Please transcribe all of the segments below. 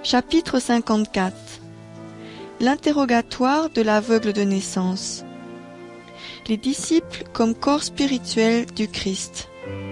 Chapitre 54. L'interrogatoire de l'aveugle de naissance. Les disciples comme corps spirituel du Christ.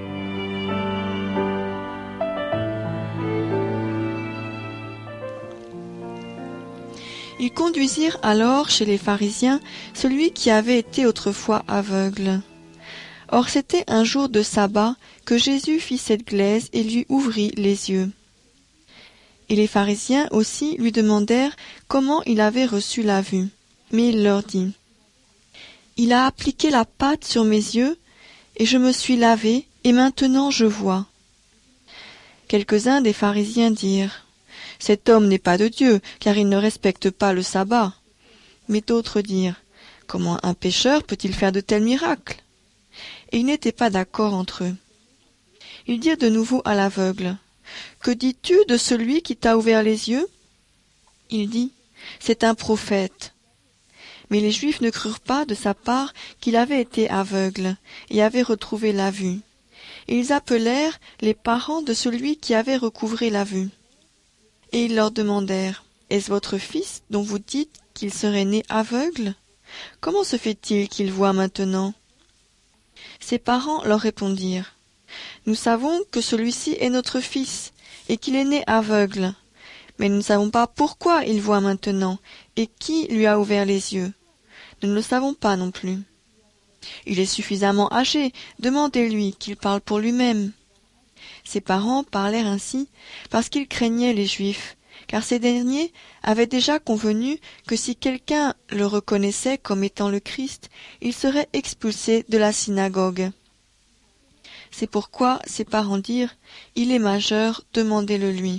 Ils conduisirent alors chez les pharisiens celui qui avait été autrefois aveugle. Or c'était un jour de sabbat que Jésus fit cette glaise et lui ouvrit les yeux. Et les pharisiens aussi lui demandèrent comment il avait reçu la vue. Mais il leur dit : Il a appliqué la pâte sur mes yeux, et je me suis lavé, et maintenant je vois. Quelques-uns des pharisiens dirent : Cet homme n'est pas de Dieu, car il ne respecte pas le sabbat. Mais d'autres dirent : Comment un pécheur peut-il faire de tels miracles ? Et ils n'étaient pas d'accord entre eux. Ils dirent de nouveau à l'aveugle : Que dis-tu de celui qui t'a ouvert les yeux ? Il dit : C'est un prophète. Mais les Juifs ne crurent pas de sa part qu'il avait été aveugle et avait retrouvé la vue. Et ils appelèrent les parents de celui qui avait recouvré la vue. Et ils leur demandèrent : Est-ce votre fils dont vous dites qu'il serait né aveugle ? Comment se fait-il qu'il voit maintenant ? Ses parents leur répondirent : Nous savons que celui-ci est notre fils et qu'il est né aveugle, mais nous ne savons pas pourquoi il voit maintenant et qui lui a ouvert les yeux. Nous ne le savons pas non plus. Il est suffisamment âgé, demandez-lui qu'il parle pour lui-même. Ses parents parlèrent ainsi parce qu'ils craignaient les Juifs, car ces derniers avaient déjà convenu que si quelqu'un le reconnaissait comme étant le Christ, il serait expulsé de la synagogue. C'est pourquoi ses parents dirent : Il est majeur, demandez-le lui.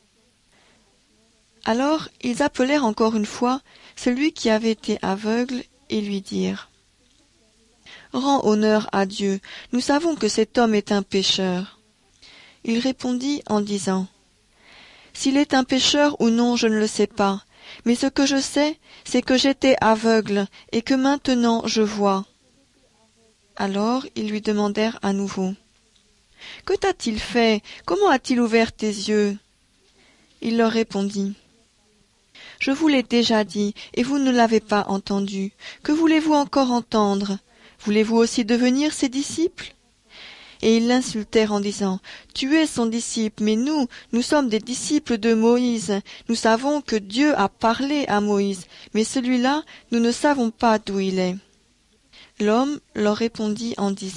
Alors ils appelèrent encore une fois celui qui avait été aveugle et lui dirent : Rends honneur à Dieu, nous savons que cet homme est un pécheur. Il répondit en disant : S'il est un pécheur ou non, je ne le sais pas, mais ce que je sais, c'est que j'étais aveugle et que maintenant je vois. Alors ils lui demandèrent à nouveau : Que t'a-t-il fait ? Comment a-t-il ouvert tes yeux ? Il leur répondit : Je vous l'ai déjà dit, et vous ne l'avez pas entendu. Que voulez-vous encore entendre ? Voulez-vous aussi devenir ses disciples ? Et ils l'insultèrent en disant : Tu es son disciple, mais nous sommes des disciples de Moïse. Nous savons que Dieu a parlé à Moïse, mais celui-là, nous ne savons pas d'où il est. L'homme leur répondit en disant :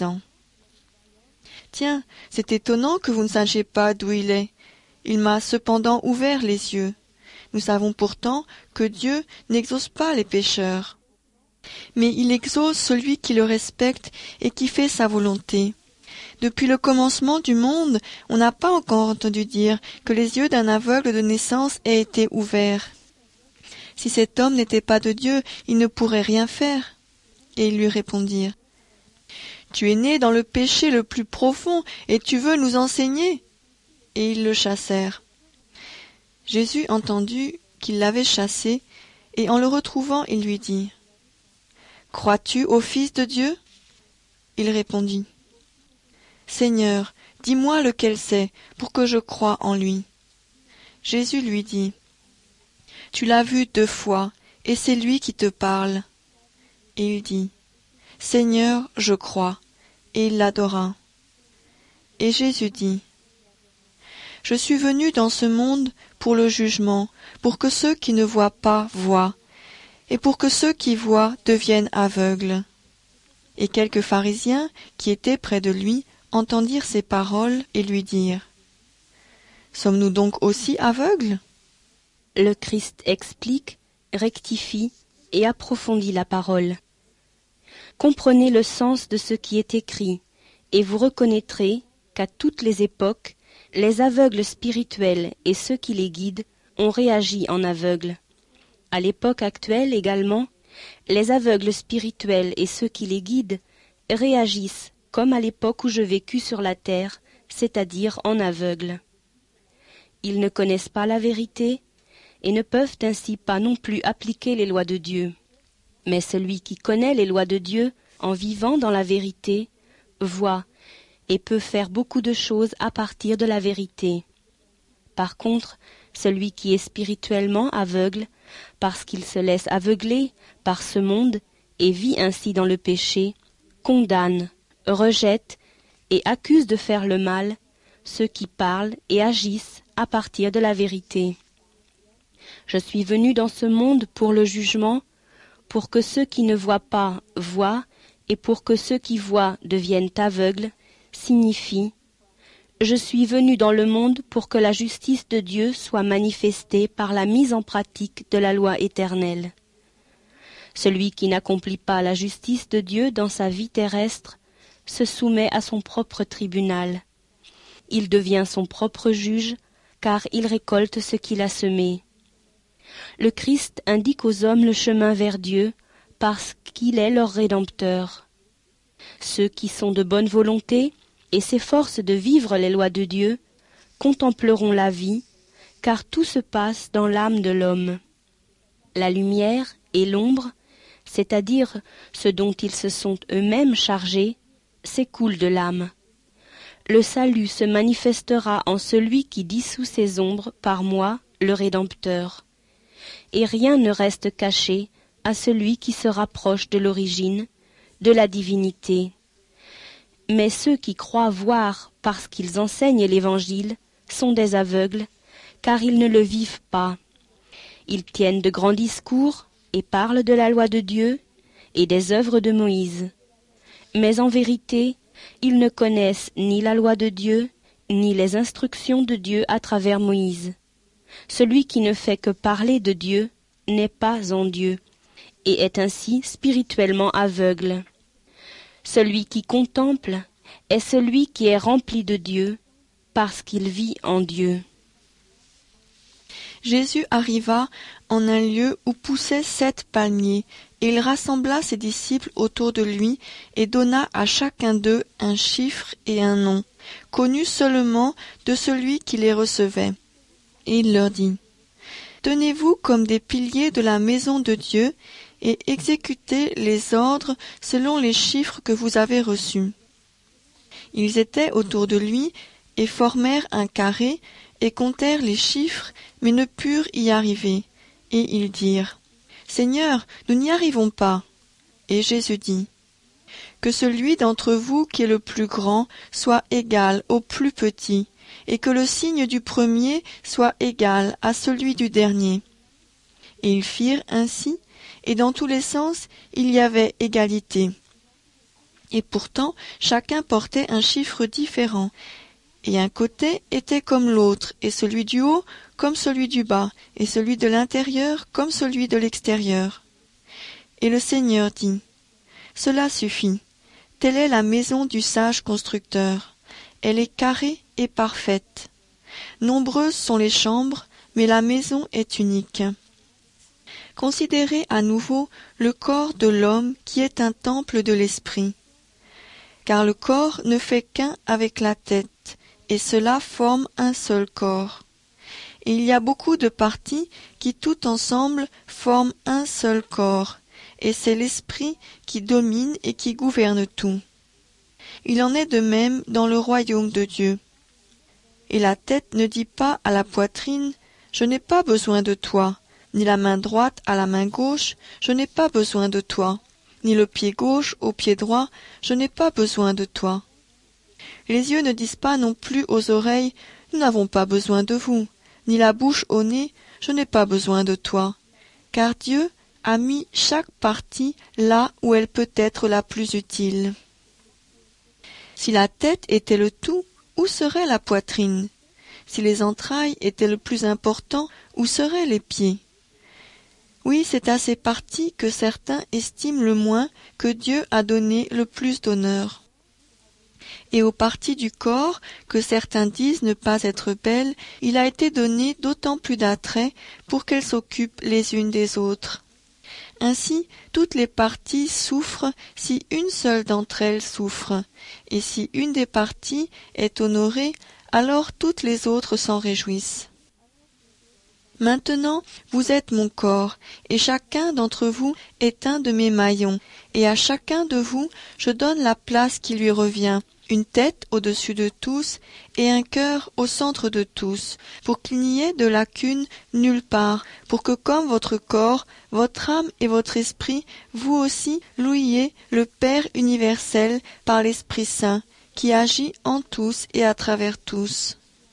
Tiens, c'est étonnant que vous ne sachiez pas d'où il est. Il m'a cependant ouvert les yeux. Nous savons pourtant que Dieu n'exauce pas les pécheurs. Mais il exauce celui qui le respecte et qui fait sa volonté. Depuis le commencement du monde, on n'a pas encore entendu dire que les yeux d'un aveugle de naissance aient été ouverts. Si cet homme n'était pas de Dieu, il ne pourrait rien faire. Et ils lui répondirent : Tu es né dans le péché le plus profond, et tu veux nous enseigner ? Et ils le chassèrent. Jésus entendit qu'ils l'avaient chassé, et en le retrouvant, il lui dit : Crois-tu au Fils de Dieu ? Il répondit : Seigneur, dis-moi lequel c'est, pour que je croie en lui. Jésus lui dit : Tu l'as vu 2 fois, et c'est lui qui te parle. Et il dit : Seigneur, je crois. Et il l'adora. Et Jésus dit : Je suis venu dans ce monde pour le jugement, pour que ceux qui ne voient pas voient, et pour que ceux qui voient deviennent aveugles. Et quelques pharisiens qui étaient près de lui entendirent ces paroles et lui dirent : Sommes-nous donc aussi aveugles ? Le Christ explique, rectifie et approfondit la parole. Comprenez le sens de ce qui est écrit, et vous reconnaîtrez qu'à toutes les époques, les aveugles spirituels et ceux qui les guident ont réagi en aveugles. À l'époque actuelle également, les aveugles spirituels et ceux qui les guident réagissent comme à l'époque où je vécus sur la terre, c'est-à-dire en aveugles. Ils ne connaissent pas la vérité et ne peuvent ainsi pas non plus appliquer les lois de Dieu. Mais celui qui connaît les lois de Dieu en vivant dans la vérité voit et peut faire beaucoup de choses à partir de la vérité. Par contre, celui qui est spirituellement aveugle, parce qu'il se laisse aveugler par ce monde et vit ainsi dans le péché, condamne, rejette et accuse de faire le mal ceux qui parlent et agissent à partir de la vérité. Je suis venu dans ce monde pour le jugement, pour que ceux qui ne voient pas voient, et pour que ceux qui voient deviennent aveugles, signifie « Je suis venu dans le monde pour que la justice de Dieu soit manifestée par la mise en pratique de la loi éternelle. » Celui qui n'accomplit pas la justice de Dieu dans sa vie terrestre se soumet à son propre tribunal. Il devient son propre juge, car il récolte ce qu'il a semé. Le Christ indique aux hommes le chemin vers Dieu, parce qu'il est leur Rédempteur. Ceux qui sont de bonne volonté et s'efforcent de vivre les lois de Dieu contempleront la vie, car tout se passe dans l'âme de l'homme. La lumière et l'ombre, c'est-à-dire ce dont ils se sont eux-mêmes chargés, s'écoulent de l'âme. Le salut se manifestera en celui qui dissout ces ombres par moi, le Rédempteur. Et rien ne reste caché à celui qui se rapproche de l'origine, de la divinité. Mais ceux qui croient voir parce qu'ils enseignent l'Évangile sont des aveugles, car ils ne le vivent pas. Ils tiennent de grands discours et parlent de la loi de Dieu et des œuvres de Moïse. Mais en vérité, ils ne connaissent ni la loi de Dieu, ni les instructions de Dieu à travers Moïse. Celui qui ne fait que parler de Dieu n'est pas en Dieu, et est ainsi spirituellement aveugle. Celui qui contemple est celui qui est rempli de Dieu, parce qu'il vit en Dieu. Jésus arriva en un lieu où poussaient 7 palmiers, et il rassembla ses disciples autour de lui et donna à chacun d'eux un chiffre et un nom, connus seulement de celui qui les recevait. Et il leur dit : « Tenez-vous comme des piliers de la maison de Dieu et exécutez les ordres selon les chiffres que vous avez reçus. » Ils étaient autour de lui et formèrent un carré et comptèrent les chiffres, mais ne purent y arriver. Et ils dirent : « Seigneur, nous n'y arrivons pas. » Et Jésus dit : « Que celui d'entre vous qui est le plus grand soit égal au plus petit, et que le signe du premier soit égal à celui du dernier. » Et ils firent ainsi, et dans tous les sens il y avait égalité. Et pourtant chacun portait un chiffre différent, et un côté était comme l'autre, et celui du haut comme celui du bas, et celui de l'intérieur comme celui de l'extérieur. Et le Seigneur dit : « Cela suffit. Telle est la maison du sage constructeur. Elle est carrée et parfaite. Nombreuses sont les chambres, mais la maison est unique. » Considérez à nouveau le corps de l'homme qui est un temple de l'esprit. Car le corps ne fait qu'un avec la tête, et cela forme un seul corps. Et il y a beaucoup de parties qui tout ensemble forment un seul corps, et c'est l'esprit qui domine et qui gouverne tout. Il en est de même dans le royaume de Dieu. Et la tête ne dit pas à la poitrine : « Je n'ai pas besoin de toi », ni la main droite à la main gauche : « Je n'ai pas besoin de toi », ni le pied gauche au pied droit : « Je n'ai pas besoin de toi ». Les yeux ne disent pas non plus aux oreilles : « Nous n'avons pas besoin de vous », ni la bouche au nez : « Je n'ai pas besoin de toi », car Dieu a mis chaque partie là où elle peut être la plus utile. Si la tête était le tout, où serait la poitrine ? Si les entrailles étaient le plus important, où seraient les pieds ? Oui, c'est à ces parties que certains estiment le moins que Dieu a donné le plus d'honneur. Et aux parties du corps que certains disent ne pas être belles, il a été donné d'autant plus d'attrait pour qu'elles s'occupent les unes des autres. Ainsi, toutes les parties souffrent si une seule d'entre elles souffre, et si une des parties est honorée, alors toutes les autres s'en réjouissent. Maintenant, vous êtes mon corps, et chacun d'entre vous est un de mes maillons, et à chacun de vous je donne la place qui lui revient, une tête au-dessus de tous et un cœur au centre de tous, pour qu'il n'y ait de lacune nulle part, pour que comme votre corps, votre âme et votre esprit, vous aussi louiez le Père universel par l'Esprit Saint, qui agit en tous et à travers tous.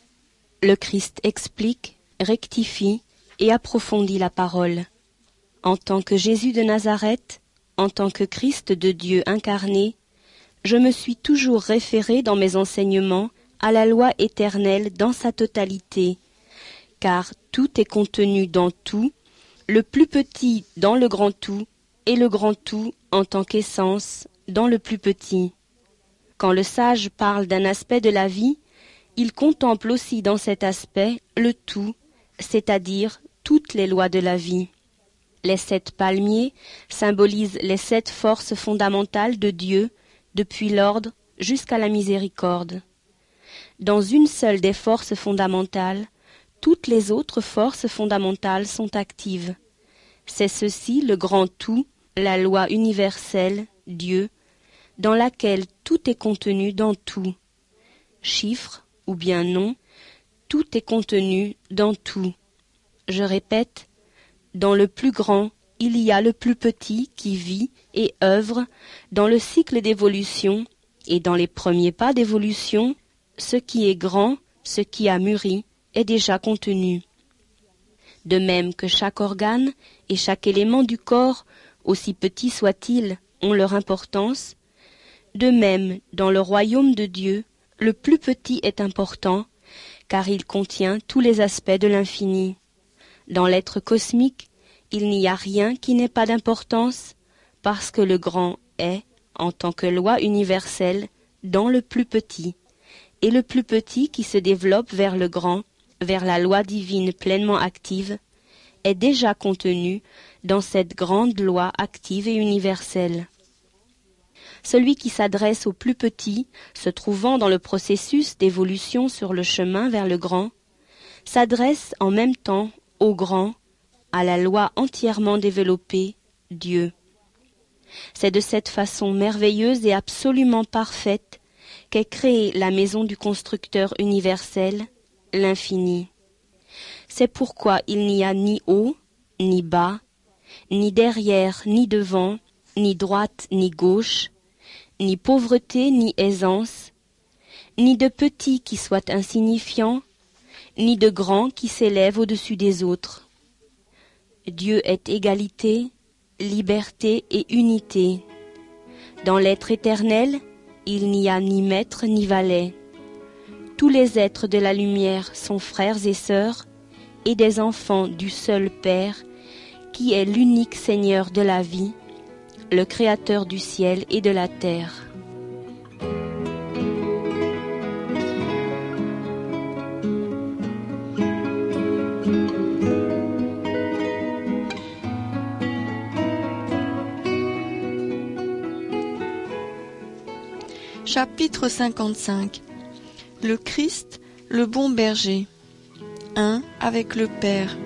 Le Christ explique, rectifie et approfondit la parole. En tant que Jésus de Nazareth, en tant que Christ de Dieu incarné, je me suis toujours référé dans mes enseignements à la loi éternelle dans sa totalité, car tout est contenu dans tout, le plus petit dans le grand tout, et le grand tout en tant qu'essence dans le plus petit. Quand le sage parle d'un aspect de la vie, il contemple aussi dans cet aspect le tout, c'est-à-dire toutes les lois de la vie. Les 7 palmiers symbolisent les 7 forces fondamentales de Dieu, depuis l'ordre jusqu'à la miséricorde. Dans une seule des forces fondamentales, toutes les autres forces fondamentales sont actives. C'est ceci le grand tout, la loi universelle, Dieu, dans laquelle tout est contenu dans tout. Chiffre ou bien nom, tout est contenu dans tout. Je répète, dans le plus grand, il y a le plus petit qui vit et œuvre dans le cycle d'évolution, et dans les premiers pas d'évolution, ce qui est grand, ce qui a mûri, est déjà contenu. De même que chaque organe et chaque élément du corps, aussi petits soient-ils, ont leur importance, de même, dans le royaume de Dieu, le plus petit est important, car il contient tous les aspects de l'infini. Dans l'être cosmique, il n'y a rien qui n'ait pas d'importance, parce que le grand est, en tant que loi universelle, dans le plus petit, et le plus petit qui se développe vers le grand, vers la loi divine pleinement active, est déjà contenu dans cette grande loi active et universelle. Celui qui s'adresse au plus petit, se trouvant dans le processus d'évolution sur le chemin vers le grand, s'adresse en même temps au grand, à la loi entièrement développée, Dieu. C'est de cette façon merveilleuse et absolument parfaite qu'est créée la maison du constructeur universel, l'infini. C'est pourquoi il n'y a ni haut, ni bas, ni derrière, ni devant, ni droite, ni gauche, ni pauvreté, ni aisance, ni de petit qui soit insignifiant, ni de grand qui s'élève au-dessus des autres. Dieu est égalité, liberté et unité. Dans l'être éternel, il n'y a ni maître ni valet. Tous les êtres de la lumière sont frères et sœurs, et des enfants du seul Père, qui est l'unique Seigneur de la vie, le Créateur du ciel et de la terre. Chapitre 55. Le Christ, le bon berger. 1. Avec le Père.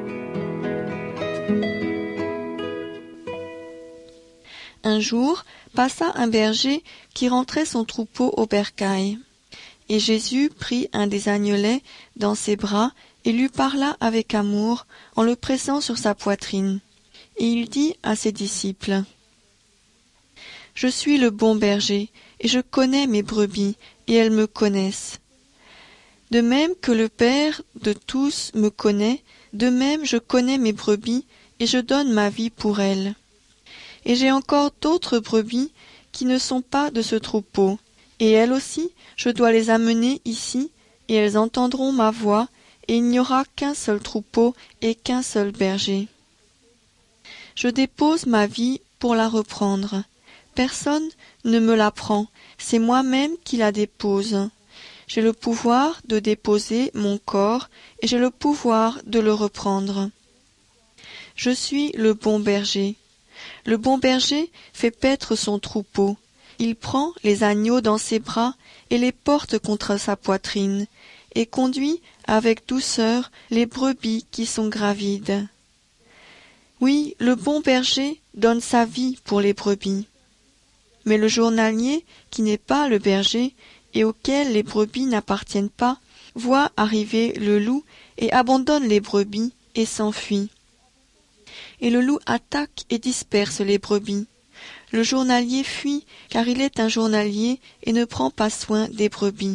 Un jour, passa un berger qui rentrait son troupeau au bercail. Et Jésus prit un des agnelets dans ses bras et lui parla avec amour en le pressant sur sa poitrine. Et il dit à ses disciples : « Je suis le bon berger, et je connais mes brebis, et elles me connaissent. De même que le Père de tous me connaît, de même je connais mes brebis, et je donne ma vie pour elles. Et j'ai encore d'autres brebis qui ne sont pas de ce troupeau, et elles aussi, je dois les amener ici, et elles entendront ma voix, et il n'y aura qu'un seul troupeau et qu'un seul berger. Je dépose ma vie pour la reprendre. Personne ne me la prend, c'est moi-même qui la dépose. J'ai le pouvoir de déposer mon corps et j'ai le pouvoir de le reprendre. Je suis le bon berger. Le bon berger fait paître son troupeau. Il prend les agneaux dans ses bras et les porte contre sa poitrine, et conduit avec douceur les brebis qui sont gravides. Oui, le bon berger donne sa vie pour les brebis. Mais le journalier, qui n'est pas le berger, et auquel les brebis n'appartiennent pas, voit arriver le loup et abandonne les brebis et s'enfuit. Et le loup attaque et disperse les brebis. Le journalier fuit car il est un journalier et ne prend pas soin des brebis.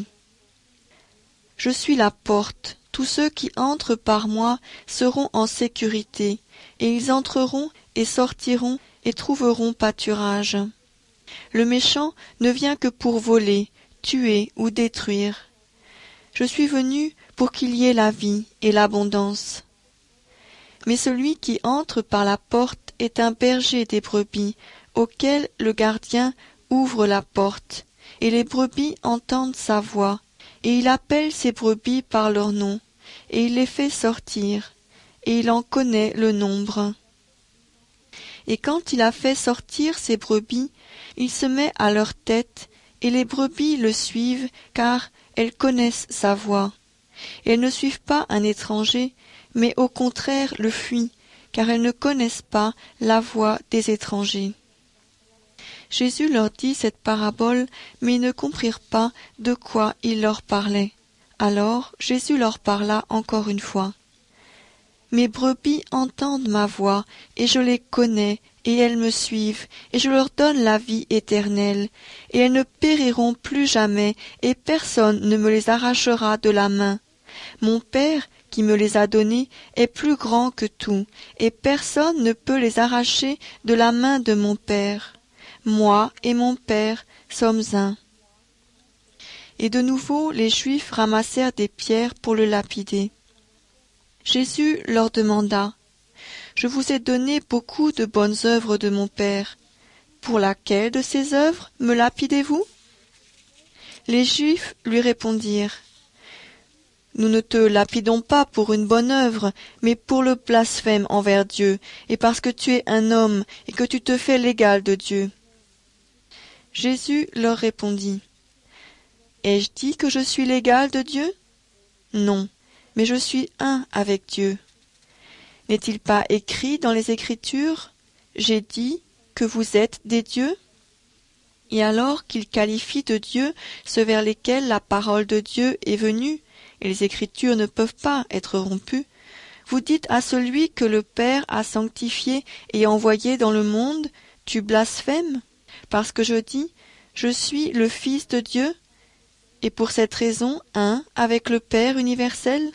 Je suis la porte. Tous ceux qui entrent par moi seront en sécurité, et ils entreront et sortiront et trouveront pâturage. Le méchant ne vient que pour voler, tuer ou détruire. Je suis venu pour qu'il y ait la vie et l'abondance. Mais celui qui entre par la porte est un berger des brebis, auquel le gardien ouvre la porte, et les brebis entendent sa voix, et il appelle ses brebis par leur nom, et il les fait sortir, et il en connaît le nombre. Et quand il a fait sortir ses brebis, il se met à leur tête, et les brebis le suivent, car elles connaissent sa voix. Et elles ne suivent pas un étranger, mais au contraire le fuient, car elles ne connaissent pas la voix des étrangers. Jésus leur dit cette parabole, mais ils ne comprirent pas de quoi il leur parlait. Alors Jésus leur parla encore une fois. Mes brebis entendent ma voix, et je les connais, et elles me suivent, et je leur donne la vie éternelle, et elles ne périront plus jamais, et personne ne me les arrachera de la main. Mon Père, qui me les a donnés, est plus grand que tout, et personne ne peut les arracher de la main de mon Père. Moi et mon Père sommes un. Et de nouveau les Juifs ramassèrent des pierres pour le lapider. Jésus leur demanda, « Je vous ai donné beaucoup de bonnes œuvres de mon Père. Pour laquelle de ces œuvres me lapidez-vous » Les Juifs lui répondirent, « Nous ne te lapidons pas pour une bonne œuvre, mais pour le blasphème envers Dieu, et parce que tu es un homme et que tu te fais l'égal de Dieu. » Jésus leur répondit, « Ai-je dit que je suis l'égal de Dieu ? Non, mais je suis un avec Dieu. N'est-il pas écrit dans les Écritures, « J'ai dit que vous êtes des dieux » Et alors qu'il qualifie de Dieu ceux vers lesquels la parole de Dieu est venue, et les Écritures ne peuvent pas être rompues, vous dites à celui que le Père a sanctifié et envoyé dans le monde, « Tu blasphèmes » parce que je dis, je suis le Fils de Dieu, et pour cette raison un avec le Père universel.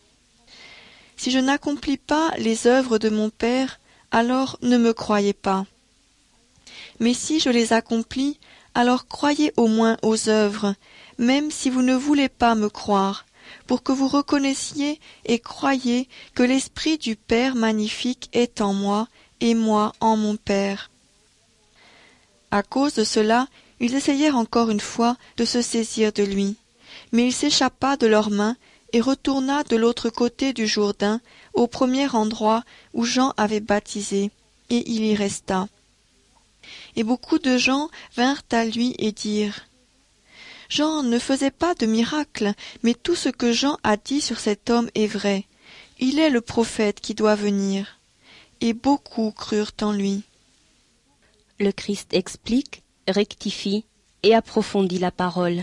Si je n'accomplis pas les œuvres de mon Père, alors ne me croyez pas. Mais si je les accomplis, alors croyez au moins aux œuvres, même si vous ne voulez pas me croire, pour que vous reconnaissiez et croyiez que l'Esprit du Père magnifique est en moi, et moi en mon Père. À cause de cela, ils essayèrent encore une fois de se saisir de lui. Mais il s'échappa de leurs mains et retourna de l'autre côté du Jourdain, au premier endroit où Jean avait baptisé, et il y resta. Et beaucoup de gens vinrent à lui et dirent, « Jean ne faisait pas de miracles, mais tout ce que Jean a dit sur cet homme est vrai. Il est le prophète qui doit venir. » Et beaucoup crurent en lui. Le Christ explique, rectifie et approfondit la parole.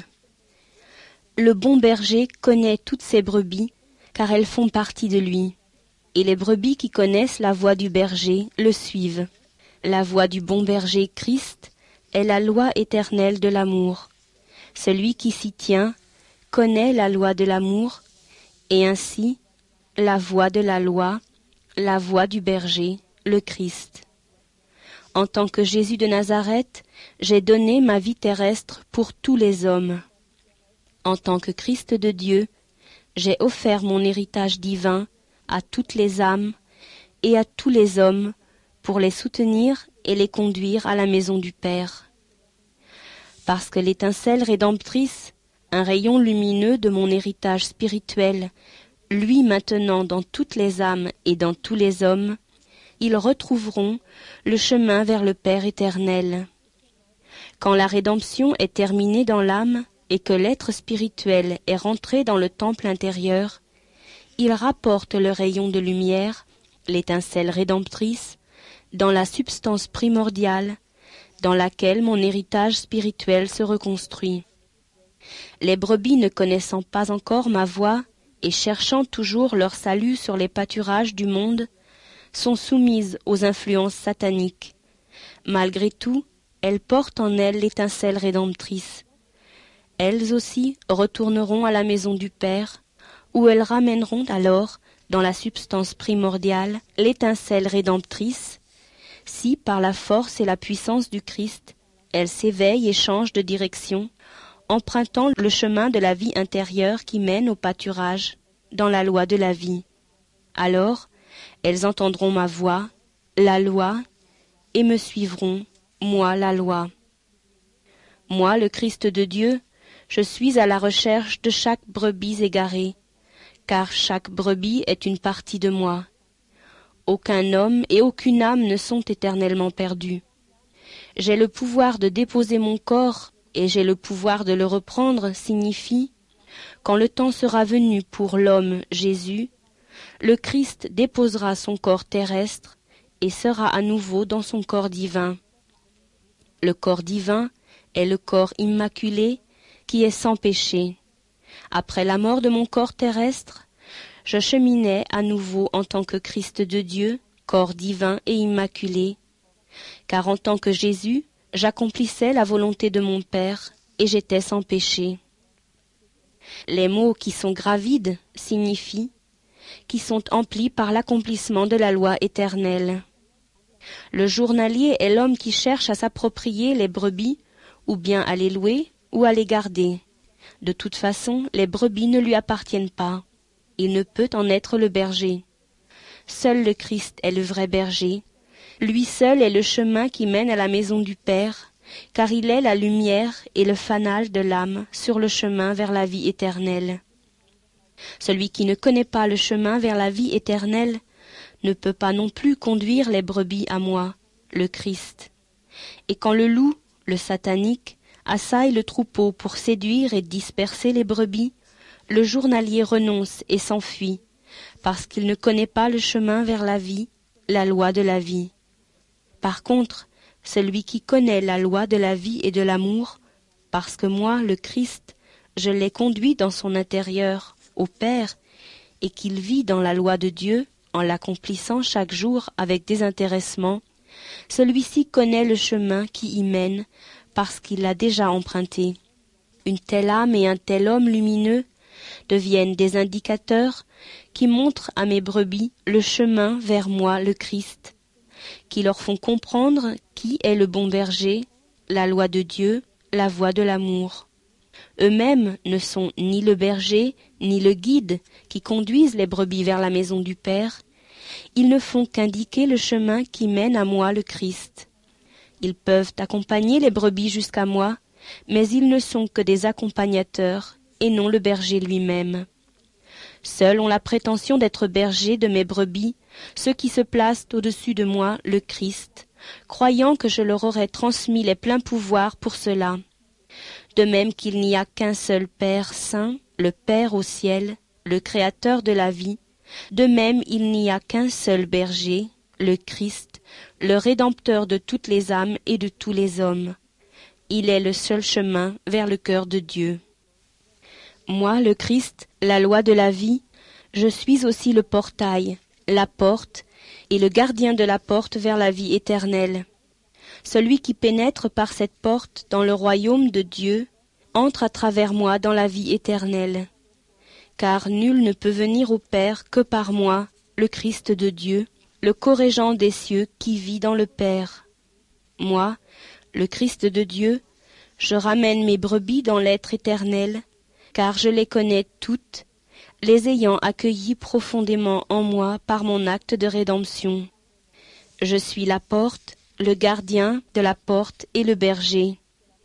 Le bon berger connaît toutes ses brebis, car elles font partie de lui. Et les brebis qui connaissent la voix du berger le suivent. La voix du bon berger Christ est la loi éternelle de l'amour. Celui qui s'y tient connaît la loi de l'amour, et ainsi la voix de la loi, la voix du berger, le Christ. En tant que Jésus de Nazareth, j'ai donné ma vie terrestre pour tous les hommes. En tant que Christ de Dieu, j'ai offert mon héritage divin à toutes les âmes et à tous les hommes pour les soutenir et les conduire à la maison du Père. Parce que l'étincelle rédemptrice, un rayon lumineux de mon héritage spirituel, luit maintenant dans toutes les âmes et dans tous les hommes, ils retrouveront le chemin vers le Père éternel. Quand la rédemption est terminée dans l'âme et que l'être spirituel est rentré dans le temple intérieur, il rapporte le rayon de lumière, l'étincelle rédemptrice, dans la substance primordiale, dans laquelle mon héritage spirituel se reconstruit. Les brebis ne connaissant pas encore ma voix et cherchant toujours leur salut sur les pâturages du monde, sont soumises aux influences sataniques. Malgré tout, elles portent en elles l'étincelle rédemptrice. Elles aussi retourneront à la maison du Père, où elles ramèneront alors, dans la substance primordiale, l'étincelle rédemptrice, si, par la force et la puissance du Christ, elles s'éveillent et changent de direction, empruntant le chemin de la vie intérieure qui mène au pâturage, dans la loi de la vie. Alors, elles entendront ma voix, la loi, et me suivront, moi la loi. Moi, le Christ de Dieu, je suis à la recherche de chaque brebis égarée, car chaque brebis est une partie de moi. Aucun homme et aucune âme ne sont éternellement perdus. J'ai le pouvoir de déposer mon corps et j'ai le pouvoir de le reprendre signifie, quand le temps sera venu pour l'homme Jésus, le Christ déposera son corps terrestre et sera à nouveau dans son corps divin. Le corps divin est le corps immaculé qui est sans péché. Après la mort de mon corps terrestre, je cheminais à nouveau en tant que Christ de Dieu, corps divin et immaculé, car en tant que Jésus, j'accomplissais la volonté de mon Père et j'étais sans péché. Les mots qui sont gravides signifient qui sont emplis par l'accomplissement de la loi éternelle. Le journalier est l'homme qui cherche à s'approprier les brebis, ou bien à les louer, ou à les garder. De toute façon, les brebis ne lui appartiennent pas. Il ne peut en être le berger. Seul le Christ est le vrai berger. Lui seul est le chemin qui mène à la maison du Père, car il est la lumière et le fanal de l'âme sur le chemin vers la vie éternelle. Celui qui ne connaît pas le chemin vers la vie éternelle ne peut pas non plus conduire les brebis à moi, le Christ. Et quand le loup, le satanique, assaille le troupeau pour séduire et disperser les brebis, le journalier renonce et s'enfuit, parce qu'il ne connaît pas le chemin vers la vie, la loi de la vie. Par contre, celui qui connaît la loi de la vie et de l'amour, parce que moi, le Christ, je l'ai conduit dans son intérieur, au Père, et qu'il vit dans la loi de Dieu, en l'accomplissant chaque jour avec désintéressement, celui-ci connaît le chemin qui y mène, parce qu'il l'a déjà emprunté. Une telle âme et un tel homme lumineux deviennent des indicateurs qui montrent à mes brebis le chemin vers moi, le Christ, qui leur font comprendre qui est le bon berger, la loi de Dieu, la voie de l'amour. Eux-mêmes ne sont ni le berger, ni le guide qui conduisent les brebis vers la maison du Père. Ils ne font qu'indiquer le chemin qui mène à moi, le Christ. Ils peuvent accompagner les brebis jusqu'à moi, mais ils ne sont que des accompagnateurs et non le berger lui-même. Seuls ont la prétention d'être bergers de mes brebis, ceux qui se placent au-dessus de moi, le Christ, croyant que je leur aurais transmis les pleins pouvoirs pour cela. De même qu'il n'y a qu'un seul Père saint, le Père au ciel, le Créateur de la vie, de même il n'y a qu'un seul berger, le Christ, le Rédempteur de toutes les âmes et de tous les hommes. Il est le seul chemin vers le cœur de Dieu. Moi, le Christ, la loi de la vie, je suis aussi le portail, la porte, et le gardien de la porte vers la vie éternelle. Celui qui pénètre par cette porte dans le royaume de Dieu entre à travers moi dans la vie éternelle. Car nul ne peut venir au Père que par moi, le Christ de Dieu, le corrégent des cieux qui vit dans le Père. Moi, le Christ de Dieu, je ramène mes brebis dans l'être éternel, car je les connais toutes, les ayant accueillies profondément en moi par mon acte de rédemption. Je suis la porte, le gardien de la porte et le berger.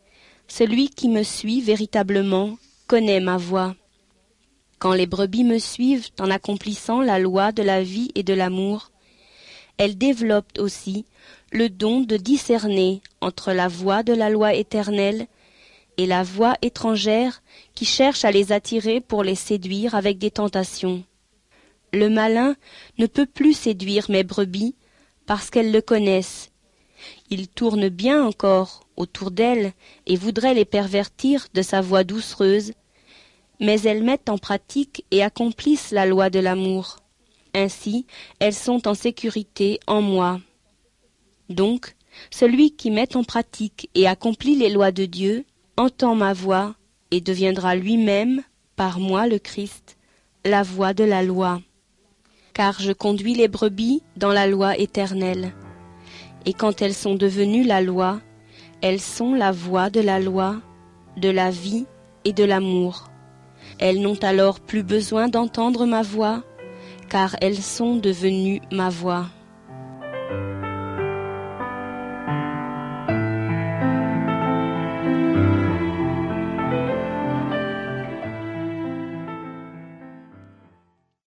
Celui qui me suit véritablement connaît ma voix. Quand les brebis me suivent en accomplissant la loi de la vie et de l'amour, elles développent aussi le don de discerner entre la voie de la loi éternelle et la voie étrangère qui cherche à les attirer pour les séduire avec des tentations. Le malin ne peut plus séduire mes brebis parce qu'elles le connaissent, Il tourne bien encore autour d'elles et voudrait les pervertir de sa voix doucereuse, mais elles mettent en pratique et accomplissent la loi de l'amour. Ainsi, elles sont en sécurité en moi. Donc, celui qui met en pratique et accomplit les lois de Dieu entend ma voix et deviendra lui-même, par moi le Christ, la voix de la loi. Car je conduis les brebis dans la loi éternelle. Et quand elles sont devenues la loi, elles sont la voix de la loi, de la vie et de l'amour. Elles n'ont alors plus besoin d'entendre ma voix, car elles sont devenues ma voix.